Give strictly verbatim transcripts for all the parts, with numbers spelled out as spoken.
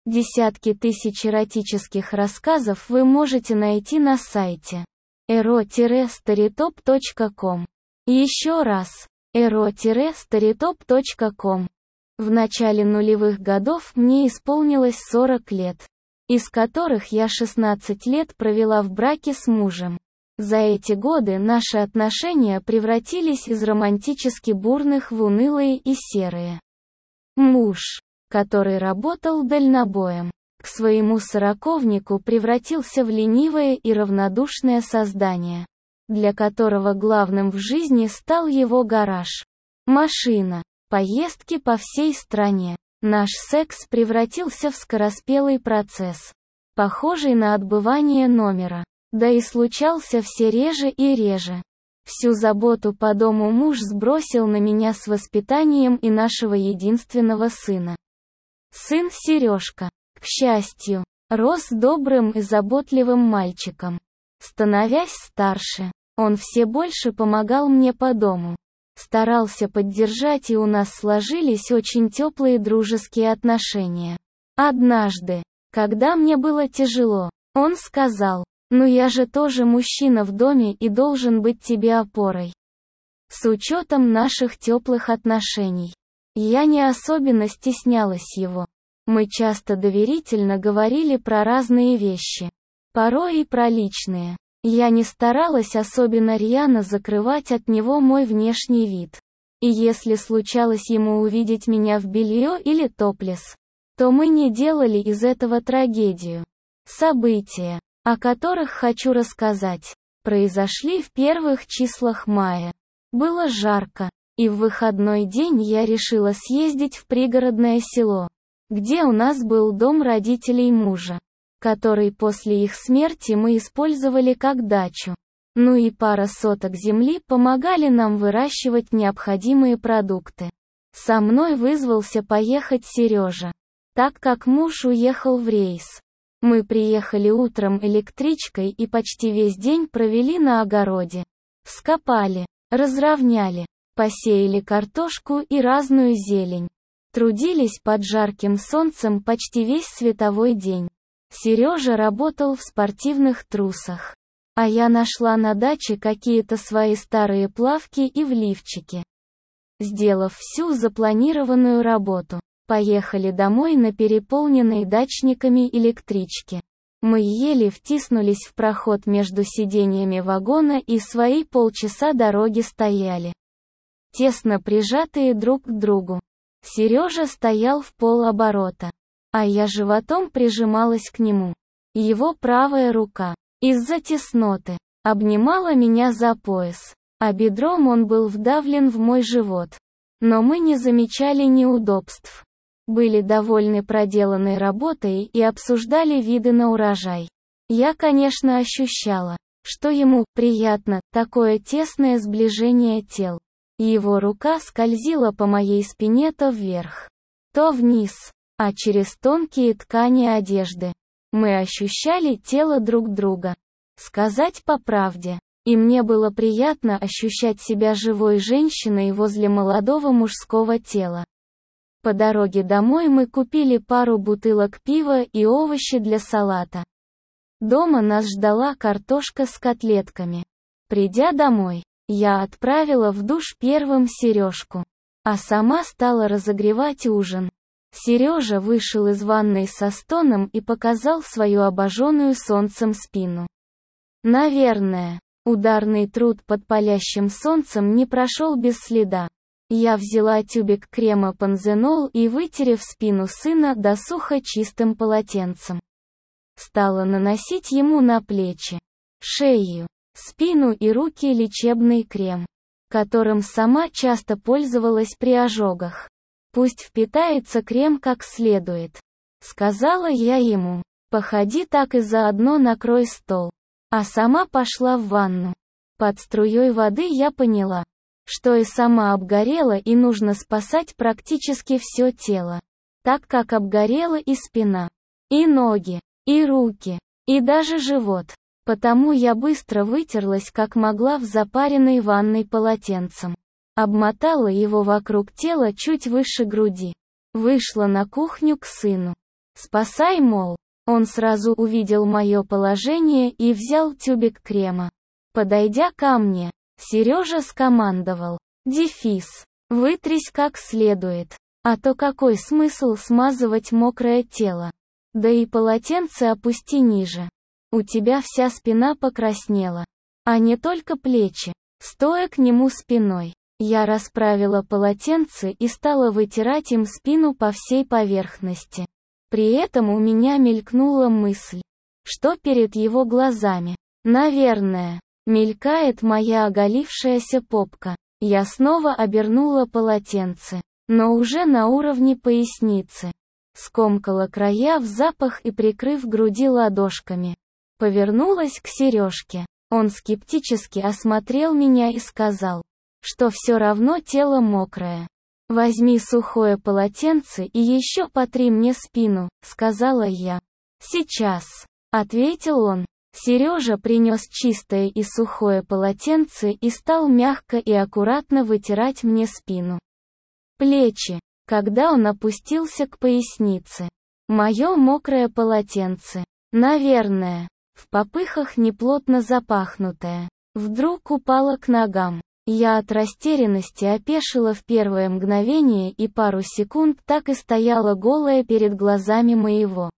Десятки тысяч эротических рассказов вы можете найти на сайте эро старитоп точка ком. Еще раз, эро старитоп точка ком. В начале нулевых годов мне исполнилось сорок лет, из которых я шестнадцать лет провела в браке с мужем. За эти годы наши отношения превратились из романтически бурных в унылые и серые. Муж, который работал дальнобоем, к своему сороковнику превратился в ленивое и равнодушное создание, для которого главным в жизни стал его гараж, машина, поездки по всей стране. Наш секс превратился в скороспелый процесс, похожий на отбывание номера, да и случался все реже и реже. Всю заботу по дому муж сбросил на меня с воспитанием и нашего единственного сына. Сын Сережка, к счастью, рос добрым и заботливым мальчиком. Становясь старше, он все больше помогал мне по дому, старался поддержать, и у нас сложились очень теплые дружеские отношения. Однажды, когда мне было тяжело, он сказал: «Ну я же тоже мужчина в доме и должен быть тебе опорой». С учетом наших теплых отношений, я не особенно стеснялась его. Мы часто доверительно говорили про разные вещи, порой и про личные. Я не старалась особенно рьяно закрывать от него мой внешний вид. И если случалось ему увидеть меня в белье или топлес, то мы не делали из этого трагедию. События, о которых хочу рассказать, произошли в первых числах мая. Было жарко, и в выходной день я решила съездить в пригородное село, где у нас был дом родителей мужа, который после их смерти мы использовали как дачу. Ну и пара соток земли помогали нам выращивать необходимые продукты. Со мной вызвался поехать Сережа, так как муж уехал в рейс. Мы приехали утром электричкой и почти весь день провели на огороде. Вскопали, разровняли, посеяли картошку и разную зелень. Трудились под жарким солнцем почти весь световой день. Сережа работал в спортивных трусах, а я нашла на даче какие-то свои старые плавки и в лифчике. Сделав всю запланированную работу, поехали домой на переполненной дачниками электричке. Мы еле втиснулись в проход между сиденьями вагона и свои полчаса дороги стояли, тесно прижатые друг к другу. Сережа стоял в полоборота, а я животом прижималась к нему. Его правая рука, из-за тесноты, обнимала меня за пояс, а бедром он был вдавлен в мой живот. Но мы не замечали неудобств. Были довольны проделанной работой и обсуждали виды на урожай. Я, конечно, ощущала, что ему приятно такое тесное сближение тел. Его рука скользила по моей спине то вверх, то вниз, а через тонкие ткани одежды. Мы ощущали тело друг друга. Сказать по правде, и мне было приятно ощущать себя живой женщиной возле молодого мужского тела. По дороге домой мы купили пару бутылок пива и овощи для салата. Дома нас ждала картошка с котлетками. Придя домой, я отправила в душ первым Сережку, а сама стала разогревать ужин. Сережа вышел из ванной со стоном и показал свою обожженную солнцем спину. Наверное, ударный труд под палящим солнцем не прошел без следа. Я взяла тюбик крема панзенол и, вытерев спину сына досуха чистым полотенцем, стала наносить ему на плечи, шею, спину и руки лечебный крем, которым сама часто пользовалась при ожогах. «Пусть впитается крем как следует», — сказала я ему. «Походи так и заодно накрой стол». А сама пошла в ванну. Под струей воды я поняла, что и сама обгорела, и нужно спасать практически все тело, так как обгорела и спина, и ноги, и руки, и даже живот. Потому я быстро вытерлась как могла в запаренной ванной полотенцем, обмотала его вокруг тела чуть выше груди, вышла на кухню к сыну. Спасай, мол. Он сразу увидел мое положение и взял тюбик крема. Подойдя ко мне, Сережа скомандовал: «Дефис, вытрись как следует, а то какой смысл смазывать мокрое тело? Да и полотенце опусти ниже. У тебя вся спина покраснела, а не только плечи». Стоя к нему спиной, я расправила полотенце и стала вытирать им спину по всей поверхности. При этом у меня мелькнула мысль, что перед его глазами, наверное, мелькает моя оголившаяся попка. Я снова обернула полотенце, но уже на уровне поясницы. Скомкала края в запах и, прикрыв груди ладошками, повернулась к Сережке. Он скептически осмотрел меня и сказал, что все равно тело мокрое. «Возьми сухое полотенце и еще потри мне спину», — сказала я. «Сейчас», — ответил он. Сережа принес чистое и сухое полотенце и стал мягко и аккуратно вытирать мне спину. Плечи, когда он опустился к пояснице. Мое мокрое полотенце, наверное, в попыхах неплотно запахнутое, вдруг упало к ногам. Я от растерянности опешила в первое мгновение и пару секунд так и стояла голая перед глазами моего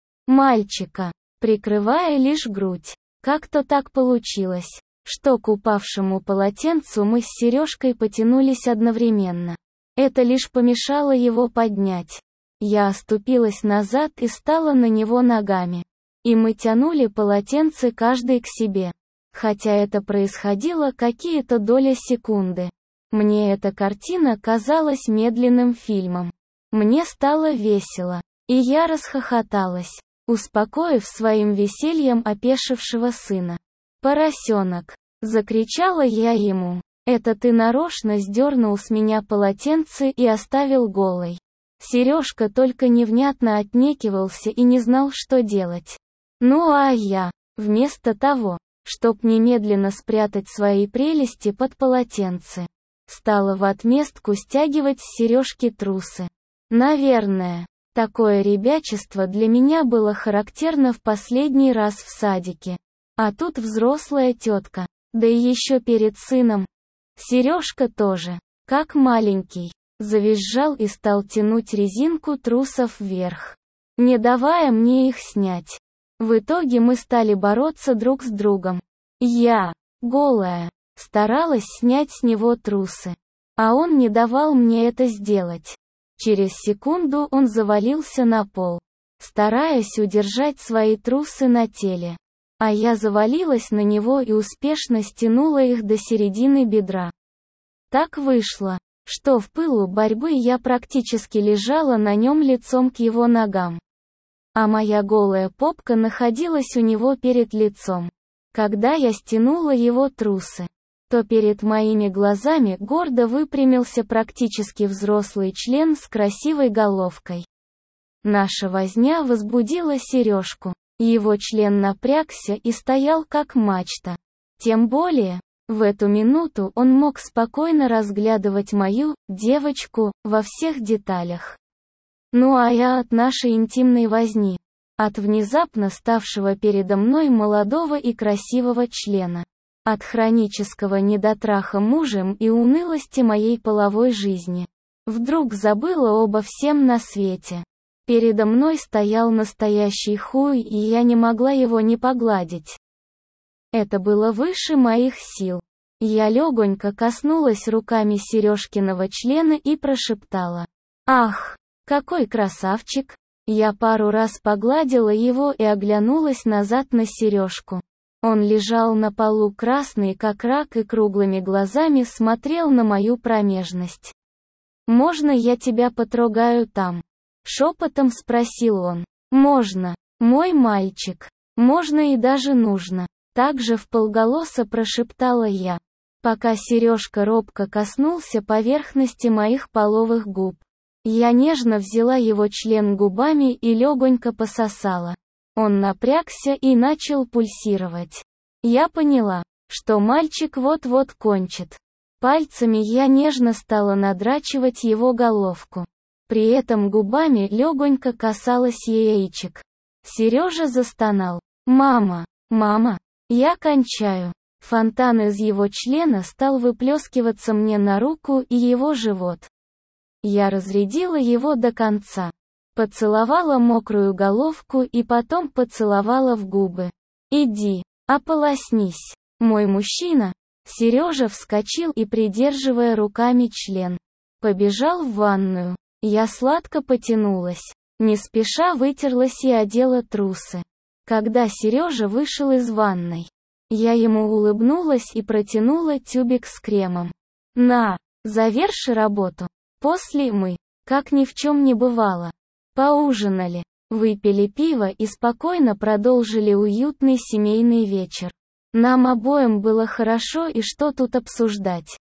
мальчика, прикрывая лишь грудь. Как-то так получилось, что к упавшему полотенцу мы с Сережкой потянулись одновременно. Это лишь помешало его поднять. Я оступилась назад и стала на него ногами. И мы тянули полотенце каждый к себе. Хотя это происходило какие-то доли секунды. Мне эта картина казалась медленным фильмом. Мне стало весело, и я расхохоталась, успокоив своим весельем опешившего сына. «Поросенок!» — закричала я ему. «Это ты нарочно сдернул с меня полотенце и оставил голой». Сережка только невнятно отнекивался и не знал, что делать. Ну а я, вместо того, чтоб немедленно спрятать свои прелести под полотенце, стала в отместку стягивать с Сережки трусы. Наверное, такое ребячество для меня было характерно в последний раз в садике. А тут взрослая тетка, да и еще перед сыном. Сережка тоже, как маленький, завизжал и стал тянуть резинку трусов вверх, не давая мне их снять. В итоге мы стали бороться друг с другом. Я, голая, старалась снять с него трусы, а он не давал мне это сделать. Через секунду он завалился на пол, стараясь удержать свои трусы на теле. А я завалилась на него и успешно стянула их до середины бедра. Так вышло, что в пылу борьбы я практически лежала на нем лицом к его ногам. А моя голая попка находилась у него перед лицом. Когда я стянула его трусы, то перед моими глазами гордо выпрямился практически взрослый член с красивой головкой. Наша возня возбудила Сережку. Его член напрягся и стоял как мачта. Тем более, в эту минуту он мог спокойно разглядывать мою девочку во всех деталях. Ну а я от нашей интимной возни, от внезапно ставшего передо мной молодого и красивого члена, от хронического недотраха мужем и унылости моей половой жизни, вдруг забыла обо всем на свете. Передо мной стоял настоящий хуй, и я не могла его не погладить. Это было выше моих сил. Я легонько коснулась руками Сережкиного члена и прошептала: «Ах, какой красавчик!» Я пару раз погладила его и оглянулась назад на Сережку. Он лежал на полу красный как рак и круглыми глазами смотрел на мою промежность. «Можно я тебя потрогаю там?» Шепотом спросил он. «Можно, мой мальчик. Можно и даже нужно». Также вполголоса прошептала я, пока Сережка робко коснулся поверхности моих половых губ. Я нежно взяла его член губами и легонько пососала. Он напрягся и начал пульсировать. Я поняла, что мальчик вот-вот кончит. Пальцами я нежно стала надрачивать его головку. При этом губами легонько касалась яичек. Сережа застонал. «Мама! Мама! Я кончаю!» Фонтан из его члена стал выплескиваться мне на руку и его живот. Я разрядила его до конца. Поцеловала мокрую головку и потом поцеловала в губы. «Иди, ополоснись, мой мужчина!» Сережа вскочил и, придерживая руками член, побежал в ванную. Я сладко потянулась. Не спеша вытерлась и одела трусы. Когда Сережа вышел из ванной, я ему улыбнулась и протянула тюбик с кремом. «На, заверши работу». После мы, как ни в чем не бывало, поужинали, выпили пиво и спокойно продолжили уютный семейный вечер. Нам обоим было хорошо, и что тут обсуждать.